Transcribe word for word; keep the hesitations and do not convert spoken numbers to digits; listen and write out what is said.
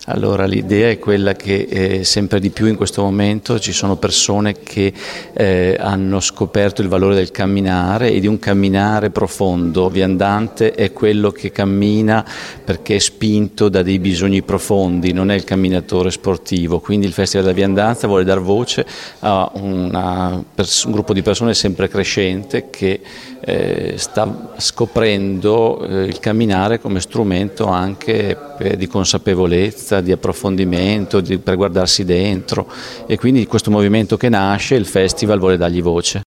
Allora, l'idea è quella che eh, sempre di più in questo momento ci sono persone che eh, hanno scoperto il valore del camminare e di un camminare profondo. Viandante è quello che cammina perché è spinto da dei bisogni profondi, non è il camminatore sportivo. Quindi il Festival della Viandanza vuole dar voce a una, un gruppo di persone sempre crescente che eh, sta scoprendo eh, il camminare come strumento anche per, di consapevolezza, di approfondimento, di, per guardarsi dentro, e quindi questo movimento che nasce, il festival vuole dargli voce.